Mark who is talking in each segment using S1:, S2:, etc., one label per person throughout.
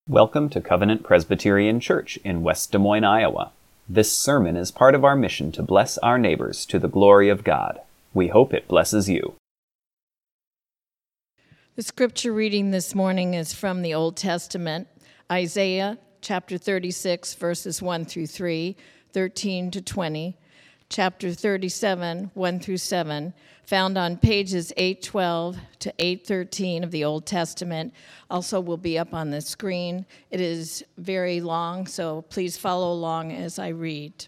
S1: Welcome to Covenant Presbyterian Church in West Des Moines, Iowa. This sermon is part of our mission to bless our neighbors to the glory of God. We hope it blesses you.
S2: The scripture reading this morning is from the Old Testament, Isaiah chapter 36, verses 1 through 3, 13 to 20, chapter 37, 1 through 7, found on pages 812 to 813 of the Old Testament. Also will be up on the screen. It is very long, so please follow along as I read.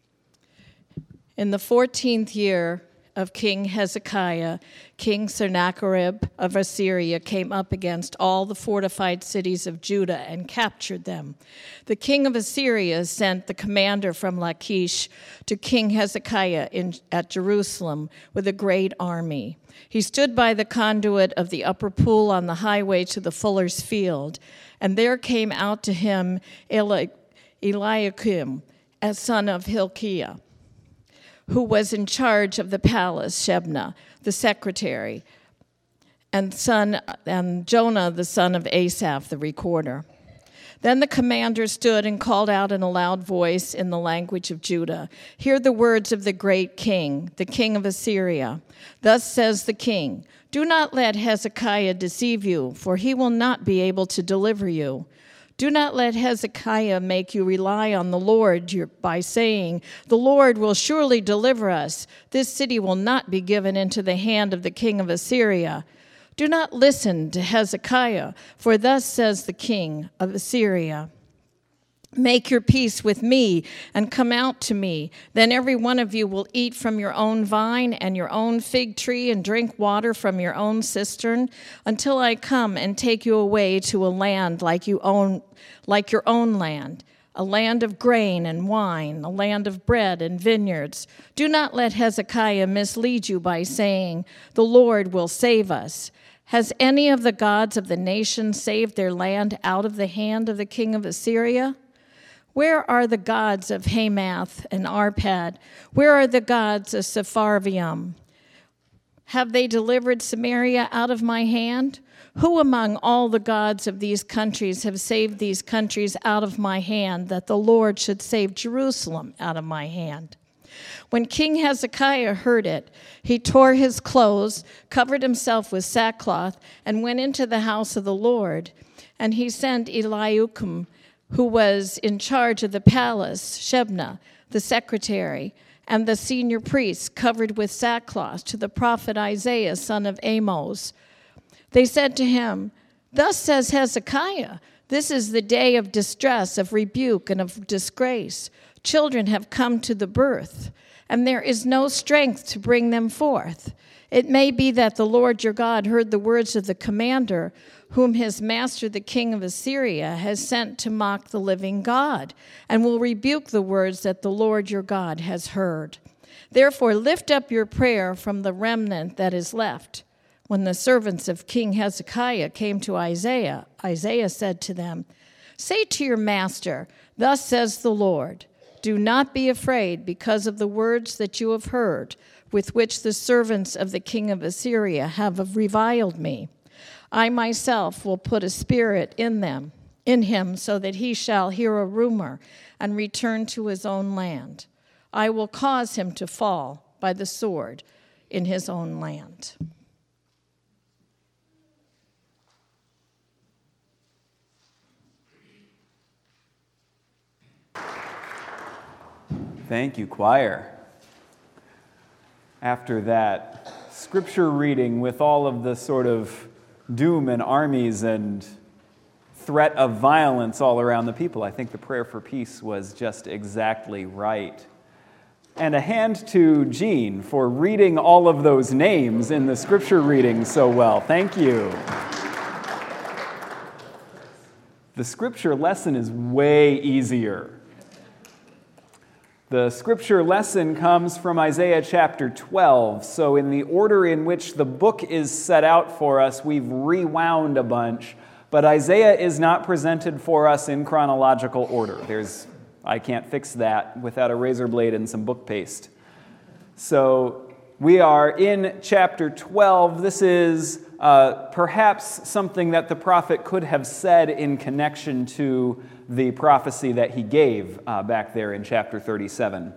S2: In the 14th year of King Hezekiah, King Sennacherib of Assyria came up against all the fortified cities of Judah and captured them. The king of Assyria sent the commander from Lachish to King Hezekiah at Jerusalem with a great army. He stood by the conduit of the upper pool on the highway to the fuller's field, and there came out to him Eliakim, a son of Hilkiah, who was in charge of the palace, Shebna, the secretary, and Jonah, the son of Asaph, the recorder. Then the commander stood and called out in a loud voice in the language of Judah, "Hear the words of the great king, the king of Assyria. Thus says the king, do not let Hezekiah deceive you, for he will not be able to deliver you. Do not let Hezekiah make you rely on the Lord by saying, the Lord will surely deliver us. This city will not be given into the hand of the king of Assyria. Do not listen to Hezekiah, for thus says the king of Assyria, make your peace with me and come out to me. Then every one of you will eat from your own vine and your own fig tree and drink water from your own cistern until I come and take you away to a land like your own land, a land of grain and wine, a land of bread and vineyards. Do not let Hezekiah mislead you by saying, the Lord will save us. Has any of the gods of the nations saved their land out of the hand of the king of Assyria? Where are the gods of Hamath and Arpad? Where are the gods of Sepharvaim? Have they delivered Samaria out of my hand? Who among all the gods of these countries have saved these countries out of my hand, that the Lord should save Jerusalem out of my hand? When King Hezekiah heard it, he tore his clothes, covered himself with sackcloth, and went into the house of the Lord. And he sent Eliakim, who was in charge of the palace, Shebna, the secretary, and the senior priests covered with sackcloth to the prophet Isaiah, son of Amos. They said to him, thus says Hezekiah, this is the day of distress, of rebuke, and of disgrace. Children have come to the birth, and there is no strength to bring them forth. It may be that the Lord your God heard the words of the commander, whom his master, the king of Assyria, has sent to mock the living God, and will rebuke the words that the Lord your God has heard. Therefore, lift up your prayer from the remnant that is left. When the servants of King Hezekiah came to Isaiah, Isaiah said to them, say to your master, thus says the Lord, do not be afraid because of the words that you have heard, with which the servants of the king of Assyria have reviled me. I myself will put a spirit in him, so that he shall hear a rumor and return to his own land. I will cause him to fall by the sword in his own land.
S1: Thank you, choir. After that scripture reading with all of the sort of doom and armies and threat of violence all around the people, I think the prayer for peace was just exactly right. And a hand to Jean for reading all of those names in the scripture reading so well. Thank you. The scripture lesson is way easier. The scripture lesson comes from Isaiah chapter 12. So in the order in which the book is set out for us, we've rewound a bunch. But Isaiah is not presented for us in chronological order. I can't fix that without a razor blade and some book paste. So We are in chapter 12. This is perhaps something that the prophet could have said in connection to the prophecy that he gave back there in chapter 37.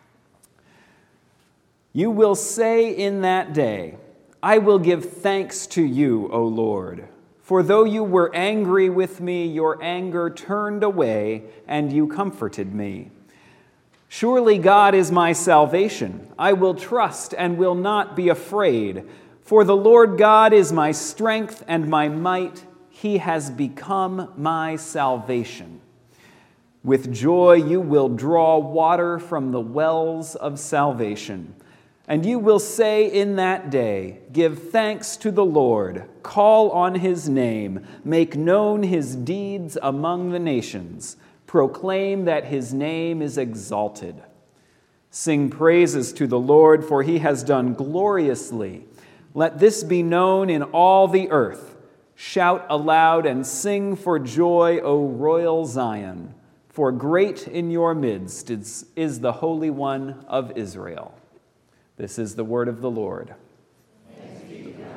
S1: You will say in that day, I will give thanks to you, O Lord. For though you were angry with me, your anger turned away, and you comforted me. Surely God is my salvation. I will trust and will not be afraid. For the Lord God is my strength and my might. He has become my salvation. With joy you will draw water from the wells of salvation. And you will say in that day, give thanks to the Lord, call on his name, make known his deeds among the nations. Proclaim that his name is exalted. Sing praises to the Lord, for he has done gloriously. Let this be known in all the earth. Shout aloud and sing for joy, O royal Zion, for great in your midst is the Holy One of Israel. This is the word of the Lord.
S3: Thanks be to God.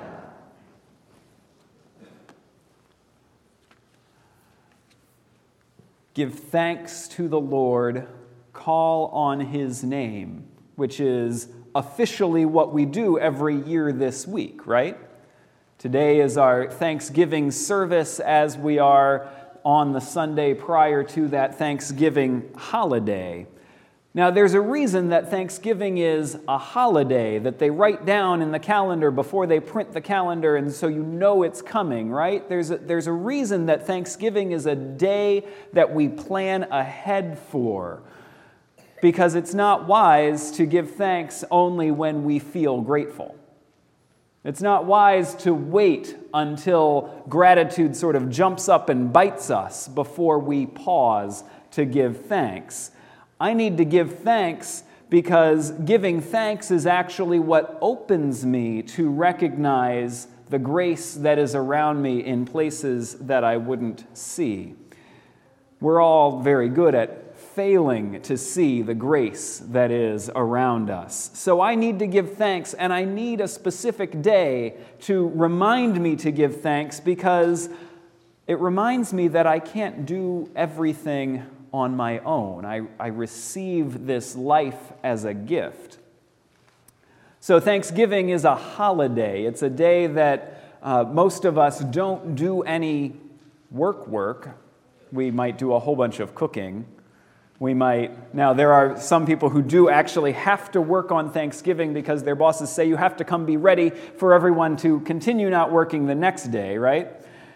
S1: Give thanks to the Lord, call on his name, which is officially what we do every year this week, right? Today is our Thanksgiving service as we are on the Sunday prior to that Thanksgiving holiday. Now, there's a reason that Thanksgiving is a holiday that they write down in the calendar before they print the calendar, and so you know it's coming, right? There's a reason that Thanksgiving is a day that we plan ahead for, because it's not wise to give thanks only when we feel grateful. It's not wise to wait until gratitude sort of jumps up and bites us before we pause to give thanks. I need to give thanks because giving thanks is actually what opens me to recognize the grace that is around me in places that I wouldn't see. We're all very good at failing to see the grace that is around us. So I need to give thanks, and I need a specific day to remind me to give thanks because it reminds me that I can't do everything on my own. I receive this life as a gift. So Thanksgiving is a holiday. It's a day that most of us don't do any work. We might do a whole bunch of cooking. Now there are some people who do actually have to work on Thanksgiving because their bosses say you have to come be ready for everyone to continue not working the next day, right?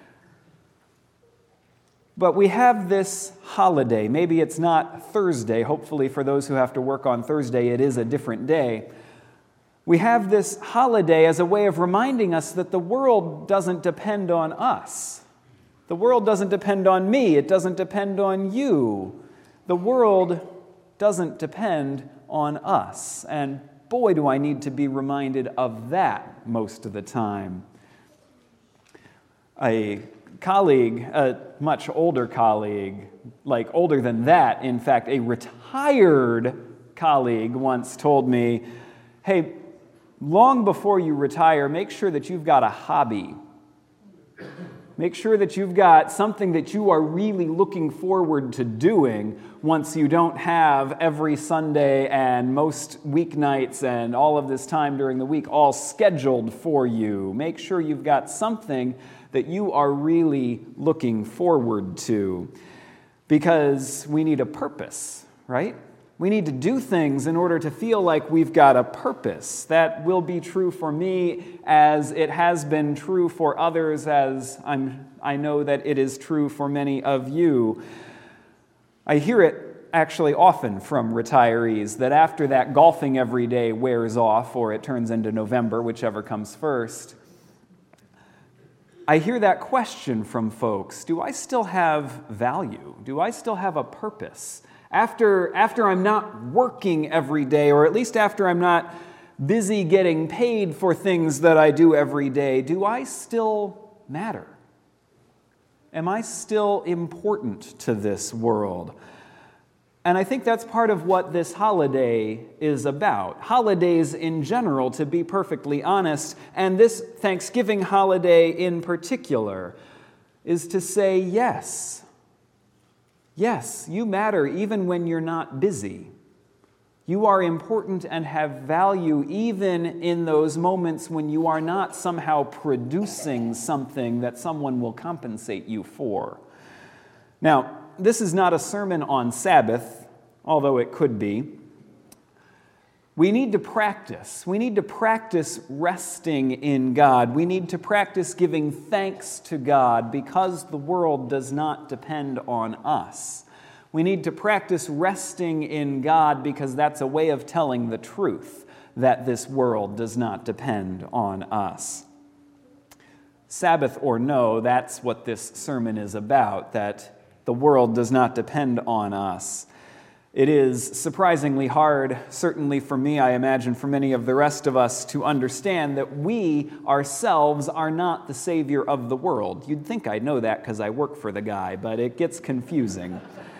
S1: But we have this holiday. Maybe it's not Thursday. Hopefully for those who have to work on Thursday, it is a different day. We have this holiday as a way of reminding us that the world doesn't depend on us. The world doesn't depend on me. It doesn't depend on you. The world doesn't depend on us. And boy, do I need to be reminded of that most of the time. A colleague, a much older colleague, like older than that, in fact, a retired colleague once told me, hey, long before you retire, make sure that you've got a hobby. Make sure that you've got something that you are really looking forward to doing once you don't have every Sunday and most weeknights and all of this time during the week all scheduled for you. Make sure you've got something that you are really looking forward to, because we need a purpose, right? We need to do things in order to feel like we've got a purpose. That will be true for me as it has been true for others, as I know that it is true for many of you. I hear it actually often from retirees that after that golfing every day wears off, or it turns into November, whichever comes first, I hear that question from folks, do I still have value? Do I still have a purpose? After I'm not working every day, or at least after I'm not busy getting paid for things that I do every day, do I still matter? Am I still important to this world? And I think that's part of what this holiday is about. Holidays in general, to be perfectly honest, and this Thanksgiving holiday in particular, is to say, yes, you matter even when you're not busy. You are important and have value even in those moments when you are not somehow producing something that someone will compensate you for. Now, this is not a sermon on Sabbath, although it could be. We need to practice. We need to practice resting in God. We need to practice giving thanks to God because the world does not depend on us. We need to practice resting in God because that's a way of telling the truth that this world does not depend on us. Sabbath or no, that's what this sermon is about, that the world does not depend on us. It is surprisingly hard, certainly for me, I imagine for many of the rest of us, to understand that we ourselves are not the Savior of the world. You'd think I know that because I work for the guy, but it gets confusing.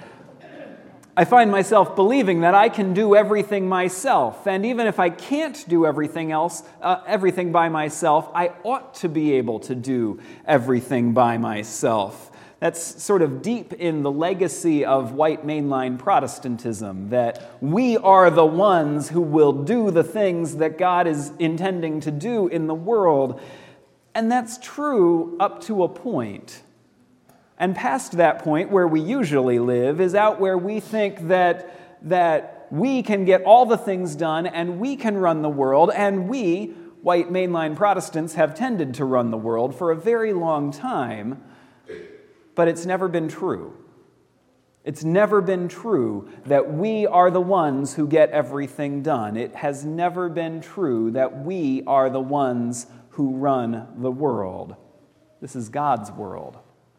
S1: I find myself believing that I can do everything myself, and even if I can't do everything by myself, I ought to be able to do everything by myself. That's sort of deep in the legacy of white mainline Protestantism, that we are the ones who will do the things that God is intending to do in the world. And that's true up to a point. And past that point, where we usually live, is out where we think that we can get all the things done and we can run the world, and we, white mainline Protestants, have tended to run the world for a very long time. But it's never been true. It's never been true that we are the ones who get everything done. It has never been true that we are the ones who run the world. This is God's world.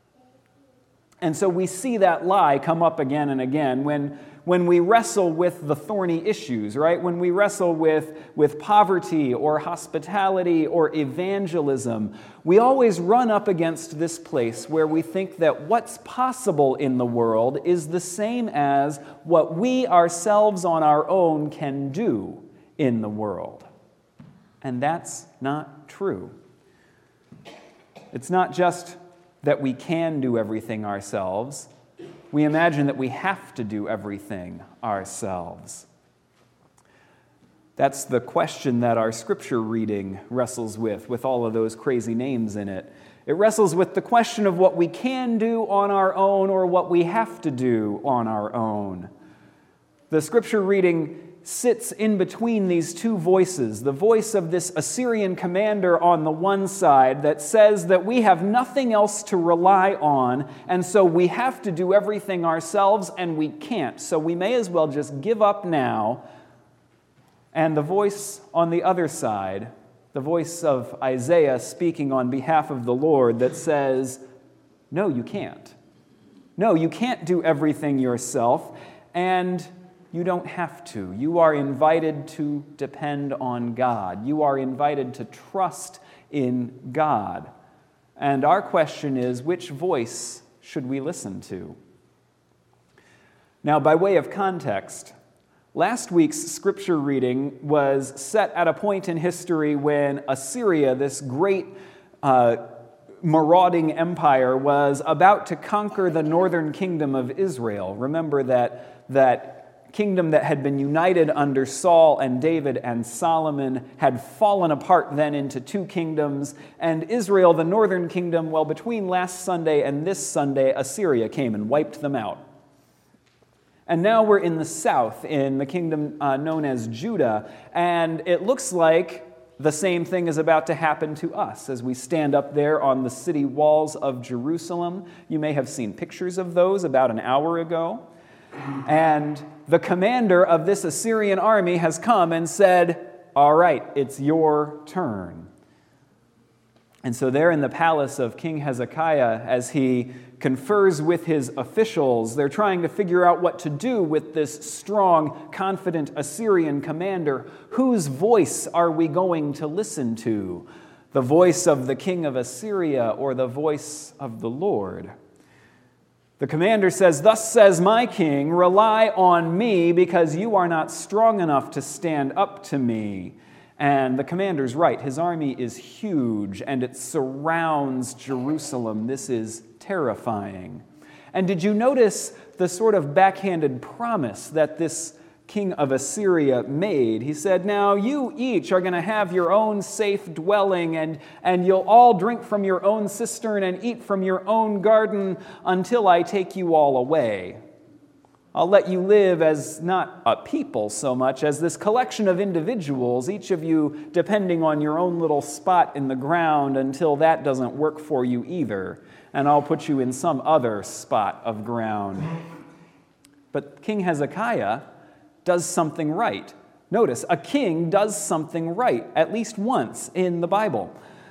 S1: And so we see that lie come up again and again when we wrestle with the thorny issues, right? When we wrestle with poverty or hospitality or evangelism, we always run up against this place where we think that what's possible in the world is the same as what we ourselves on our own can do in the world. And that's not true. It's not just that we can do everything ourselves. We imagine that we have to do everything ourselves. That's the question that our scripture reading wrestles with all of those crazy names in it. It wrestles with the question of what we can do on our own or what we have to do on our own. The scripture reading sits in between these two voices, the voice of this Assyrian commander on the one side that says that we have nothing else to rely on, and so we have to do everything ourselves, and we can't, so we may as well just give up now. And the voice on the other side, the voice of Isaiah speaking on behalf of the Lord that says, no, you can't. No, you can't do everything yourself, and you don't have to. You are invited to depend on God. You are invited to trust in God. And our question is, which voice should we listen to? Now, by way of context, last week's scripture reading was set at a point in history when Assyria, this great marauding empire, was about to conquer the northern kingdom of Israel. Remember that kingdom that had been united under Saul and David and Solomon had fallen apart then into two kingdoms. And Israel, the northern kingdom, well, between last Sunday and this Sunday, Assyria came and wiped them out. And now we're in the south, in the kingdom known as Judah, and it looks like the same thing is about to happen to us as we stand up there on the city walls of Jerusalem. You may have seen pictures of those about an hour ago. And the commander of this Assyrian army has come and said, all right, it's your turn. And so there in the palace of King Hezekiah, as he confers with his officials, they're trying to figure out what to do with this strong, confident Assyrian commander. Whose voice are we going to listen to? The voice of the king of Assyria or the voice of the Lord? The commander says, "Thus says my king, rely on me because you are not strong enough to stand up to me." And the commander's right. His army is huge and it surrounds Jerusalem. This is terrifying. And did you notice the sort of backhanded promise that this king of Assyria made? He said, "Now you each are going to have your own safe dwelling, and you'll all drink from your own cistern and eat from your own garden until I take you all away. I'll let you live as not a people so much as this collection of individuals, each of you depending on your own little spot in the ground until that doesn't work for you either, and I'll put you in some other spot of ground." But King Hezekiah does something right. Notice, a king does something right at least once in the Bible.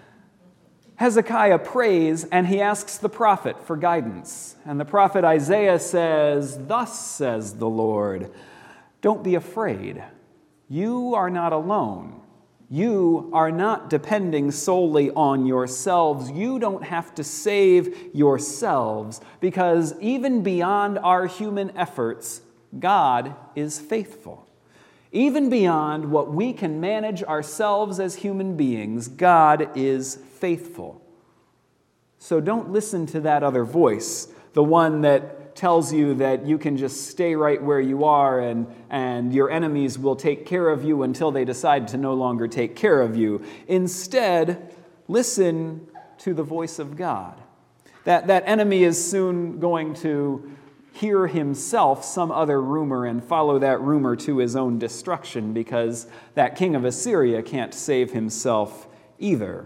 S1: Hezekiah prays and he asks the prophet for guidance. And the prophet Isaiah says, "Thus says the Lord, don't be afraid. You are not alone. You are not depending solely on yourselves. You don't have to save yourselves, because even beyond our human efforts, God is faithful. Even beyond what we can manage ourselves as human beings, God is faithful. So don't listen to that other voice, the one that tells you that you can just stay right where you are and your enemies will take care of you until they decide to no longer take care of you. Instead, listen to the voice of God. That enemy is soon going to hear himself some other rumor and follow that rumor to his own destruction, because that king of Assyria can't save himself either.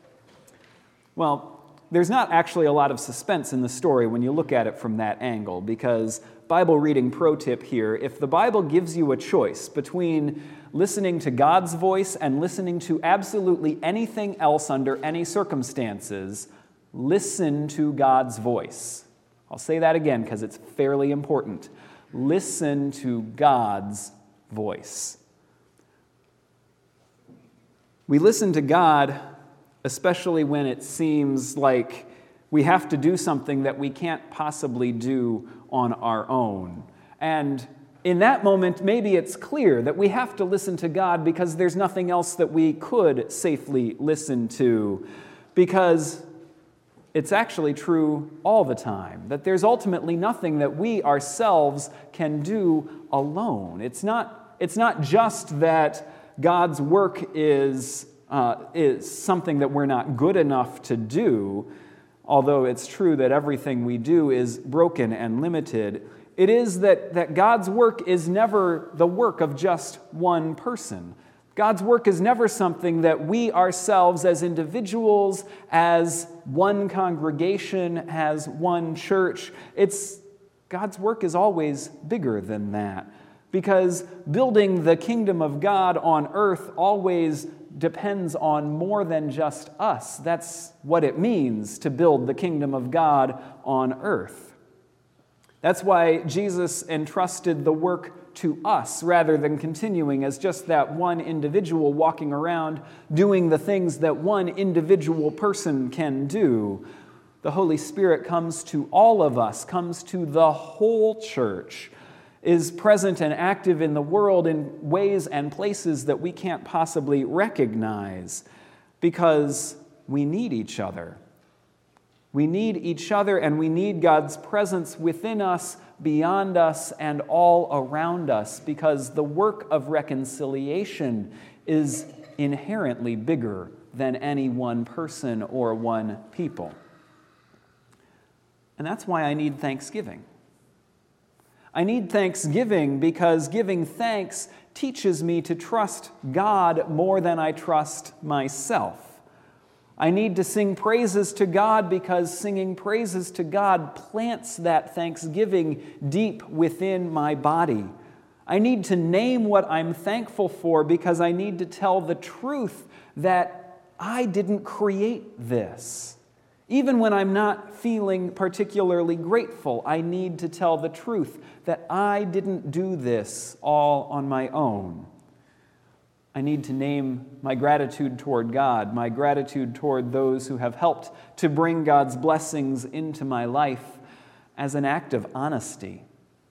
S1: Well, there's not actually a lot of suspense in the story when you look at it from that angle, because Bible reading pro tip here, if the Bible gives you a choice between listening to God's voice and listening to absolutely anything else under any circumstances, listen to God's voice. I'll say that again because it's fairly important. Listen to God's voice. We listen to God especially when it seems like we have to do something that we can't possibly do on our own. And in that moment, maybe it's clear that we have to listen to God because there's nothing else that we could safely listen to, because it's actually true all the time, that there's ultimately nothing that we ourselves can do alone. It's not just that God's work is something that we're not good enough to do, although it's true that everything we do is broken and limited. It is that God's work is never the work of just one person. God's work is never something that we ourselves as individuals, as one congregation, as one church, God's work is always bigger than that. Because building the kingdom of God on earth always depends on more than just us. That's what it means to build the kingdom of God on earth. That's why Jesus entrusted the work to us rather than continuing as just that one individual walking around doing the things that one individual person can do. The Holy Spirit comes to all of us, comes to the whole church, is present and active in the world in ways and places that we can't possibly recognize, because we need each other. We need each other, and we need God's presence within us, beyond us, and all around us, because the work of reconciliation is inherently bigger than any one person or one people. And that's why I need Thanksgiving. I need Thanksgiving because giving thanks teaches me to trust God more than I trust myself. I need to sing praises to God because singing praises to God plants that thanksgiving deep within my body. I need to name what I'm thankful for because I need to tell the truth that I didn't create this. Even when I'm not feeling particularly grateful, I need to tell the truth that I didn't do this all on my own. I need to name my gratitude toward God, my gratitude toward those who have helped to bring God's blessings into my life, as an act of honesty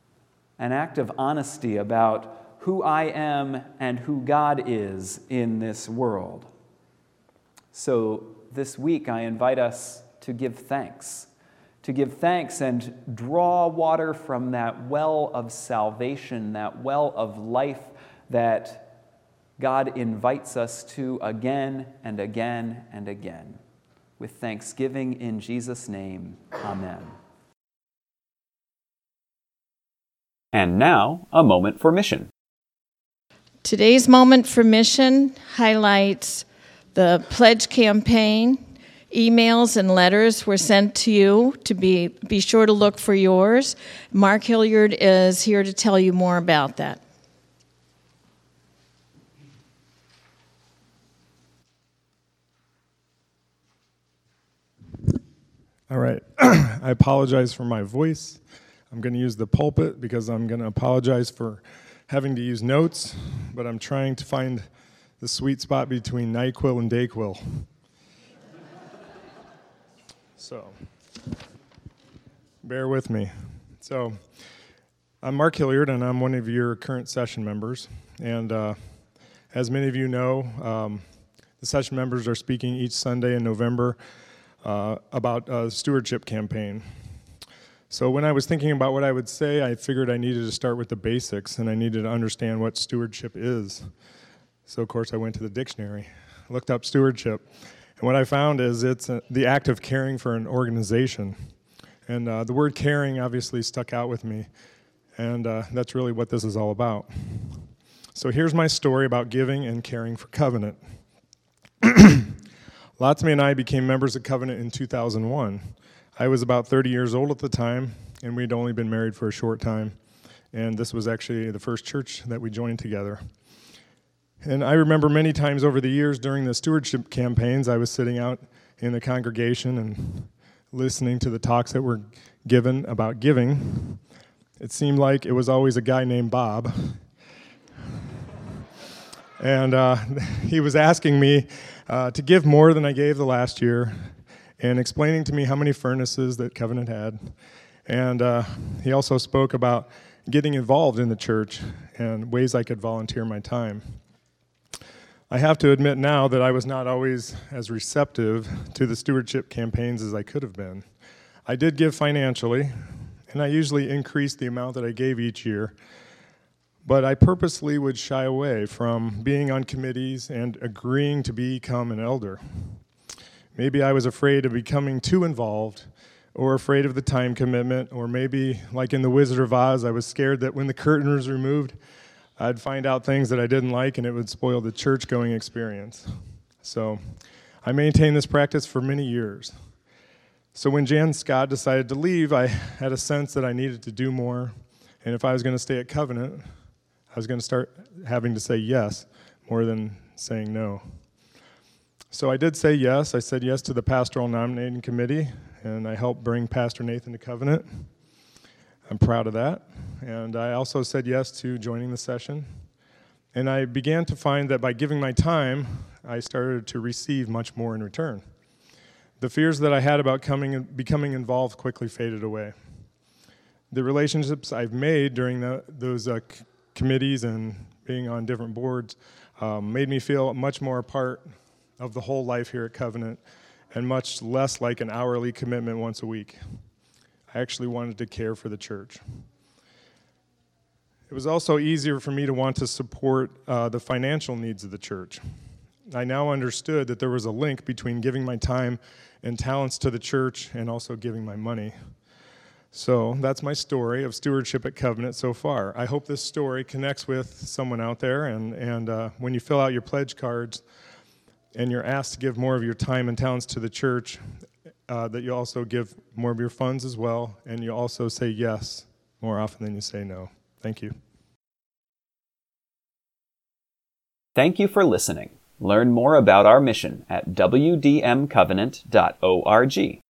S1: about who I am and who God is in this world. So this week I invite us to give thanks and draw water from that well of salvation, that well of life that God invites us to again and again and again. With thanksgiving in Jesus' name, amen.
S3: And now, a moment for mission.
S2: Today's moment for mission highlights the pledge campaign. Emails and letters were sent to you to be sure to look for yours. Mark Hilliard is here to tell you more about that.
S4: All right. I apologize for my voice. I'm going to use the pulpit because I'm going to apologize for having to use notes, but I'm trying to find the sweet spot between NyQuil and DayQuil. So, bear with me. So, I'm Mark Hilliard, and I'm one of your current session members. And as many of you know, the session members are speaking each Sunday in November about a stewardship campaign. So when I was thinking about what I would say, I figured I needed to start with the basics, and I needed to understand what stewardship is. So, of course, I went to the dictionary, looked up stewardship, and what I found is it's the act of caring for an organization. And the word caring obviously stuck out with me, and that's really what this is all about. So here's my story about giving and caring for Covenant. Lotsme and I became members of Covenant in 2001. I was about 30 years old at the time, and we'd only been married for a short time. And this was actually the first church that we joined together. And I remember many times over the years during the stewardship campaigns, I was sitting out in the congregation and listening to the talks that were given about giving. It seemed like it was always a guy named Bob. And he was asking me to give more than I gave the last year, and explaining to me how many furnaces that Covenant had. And he also spoke about getting involved in the church and ways I could volunteer my time. I have to admit now that I was not always as receptive to the stewardship campaigns as I could have been. I did give financially, and I usually increased the amount that I gave each year, but I purposely would shy away from being on committees and agreeing to become an elder. Maybe I was afraid of becoming too involved, or afraid of the time commitment, or maybe, like in The Wizard of Oz, I was scared that when the curtain was removed, I'd find out things that I didn't like and it would spoil the church-going experience. So I maintained this practice for many years. So when Jan Scott decided to leave, I had a sense that I needed to do more, and if I was going to stay at Covenant, I was going to start having to say yes more than saying no. So I did say yes. I said yes to the pastoral nominating committee, and I helped bring Pastor Nathan to Covenant. I'm proud of that. And I also said yes to joining the session. And I began to find that by giving my time, I started to receive much more in return. The fears that I had about becoming involved quickly faded away. The relationships I've made during those committees and being on different boards made me feel much more a part of the whole life here at Covenant, and much less like an hourly commitment once a week. I actually wanted to care for the church. It was also easier for me to want to support the financial needs of the church. I now understood that there was a link between giving my time and talents to the church and also giving my money. So that's my story of stewardship at Covenant so far. I hope this story connects with someone out there, and when you fill out your pledge cards and you're asked to give more of your time and talents to the church, that you also give more of your funds as well, and you also say yes more often than you say no. Thank you.
S3: Thank you for listening. Learn more about our mission at wdmcovenant.org.